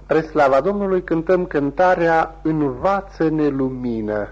Spre slava Domnului cântăm cântarea Învață-ne lumină.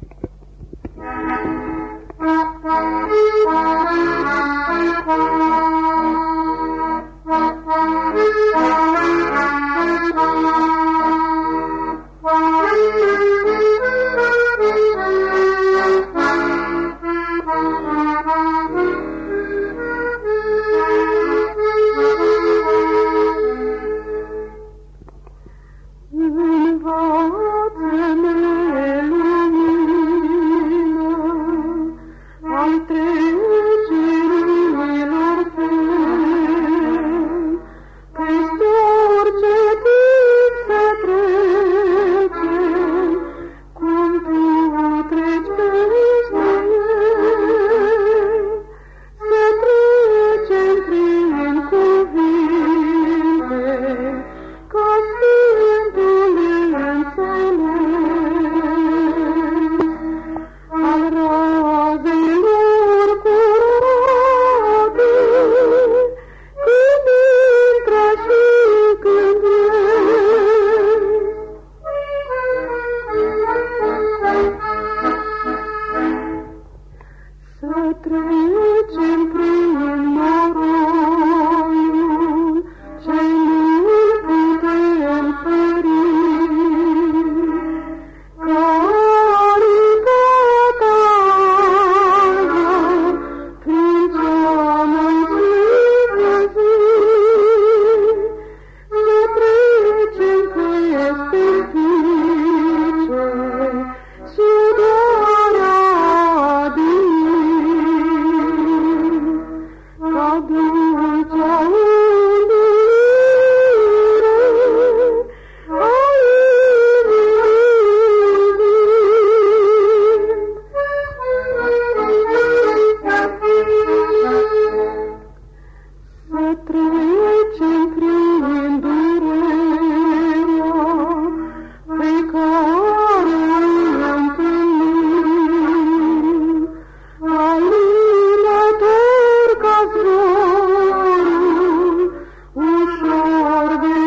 Trecem prin noroiul ce nu putem feri, caritatea prin cea mai sfântă zi. Să trecem peste fice sudoarea din dulcea unire a să trecem prin durerea pe care o întâlnim, alinător ca zborul, ușor de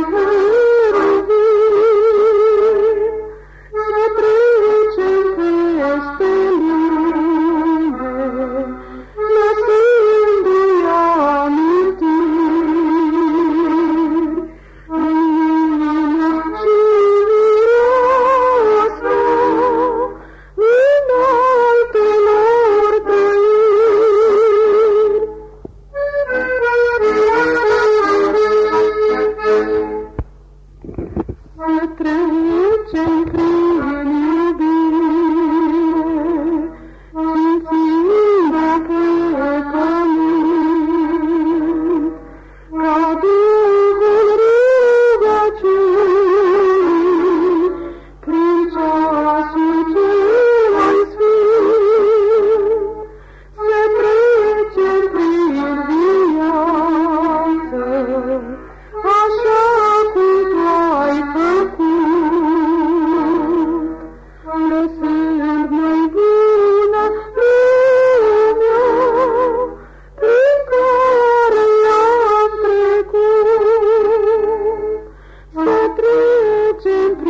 heruvim. Să trecem peste lume, lăsându-i amintiri, lumină și mireasă înaltelor trăiri. Să trecem prin iubire, simțind-o pe cămin, ca Duhul rugăciunii, prin ceasul cel mai sfânt. Să trecem prin viață, așa cum Tu ai făcut, lăsând mai bună lumea prin care am trecut. Să trecem